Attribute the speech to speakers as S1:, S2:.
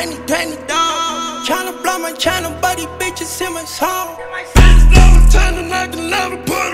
S1: penny, dog. Tryna blow my channel, but these bitches in my song.
S2: It's never time to knock another put